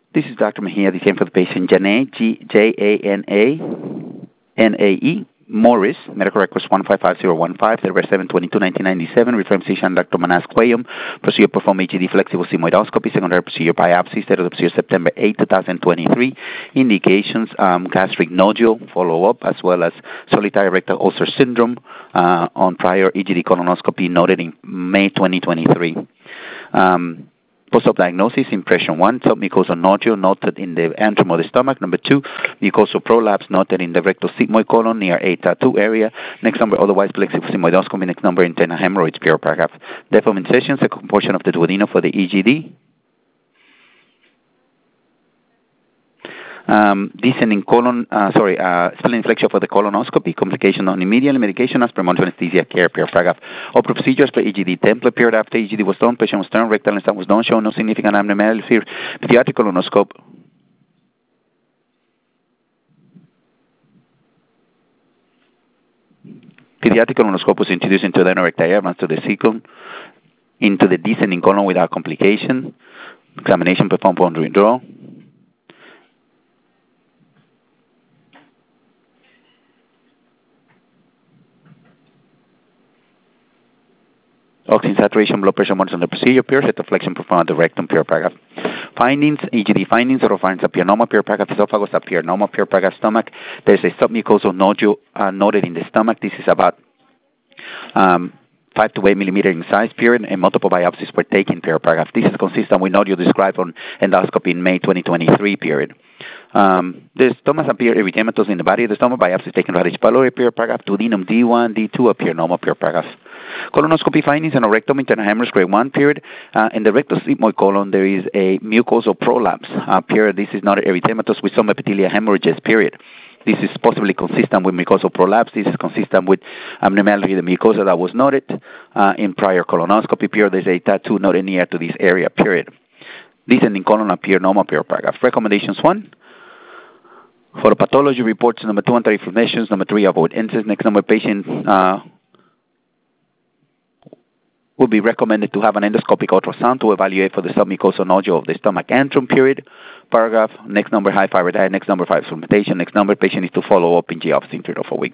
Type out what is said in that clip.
This is Dr. Mejia, the same for the patient, Janae, Janae, Morris, medical records 155015, February 7, 1997, reference physician Dr. Manas Quayum, procedure performed EGD flexible sigmoidoscopy, secondary procedure biopsy, state of the procedure September 8, 2023, indications, gastric nodule, follow-up, as well as solitary rectal ulcer syndrome on prior EGD colonoscopy noted in May 2023. Post-op diagnosis, impression 1, submucosal nodule noted in the antrum of the stomach. Number 2, mucosal prolapse noted in the rectal sigmoid colon near a tattoo area. Next number, otherwise flexible sigmoidoscopy. Next number, internal hemorrhoids, pure paragraph. Depth of incision, second portion of the duodenum for the EGD. Descending colon, spleen inflection for the colonoscopy, complication non immediate, medication as per monitoring anesthesia care, pure paragraph. Opera procedures for EGD template period after EGD was done, patient was turned, rectal and stomach was done, showing no significant abnormality, pediatric colonoscope. Pediatric colonoscope was introduced into the anorectal advance to the cecum, into the descending colon without complication. Examination performed upon withdrawal. Oxygen saturation, blood pressure monitored on the procedure, pure flexion performed at the rectum, pure paragraph. Findings, EGD findings, oropharynx appear normal, pure paragraph, esophagus appear normal, pure paragraph, stomach. There's a submucosal nodule noted in the stomach. This is about 5 to 8 millimeter in size, period, and multiple biopsies were taken, pure paragraph. This is consistent with nodule described on endoscopy in May 2023, period. The stomach appear erythematous in the body of the stomach, biopsies taken radius pylori, pure paragraph, duodenum D1, D2 appear normal, pure paragraph. Colonoscopy findings and a rectum internal hemorrhage grade 1, period. In the rectal sigmoid colon, there is a mucosal prolapse, period. This is not erythematous with some epithelial hemorrhages, period. This is possibly consistent with mucosal prolapse. This is consistent with abnormality of the mucosa that was noted in prior colonoscopy, period. There's a tattoo noted near to this area, period. Descending colon appear normal, pure paragraph. Recommendations 1. For the pathology reports, number 2, anti-inflammations, number 3, avoid NSAIDs. Next number, patient would be recommended to have an endoscopic ultrasound to evaluate for the submucosal nodule of the stomach antrum, period. Paragraph. Next number, high fiber diet. Next number, 5 supplementation. Next number, patient needs to follow up in GI in 3 to 4 weeks.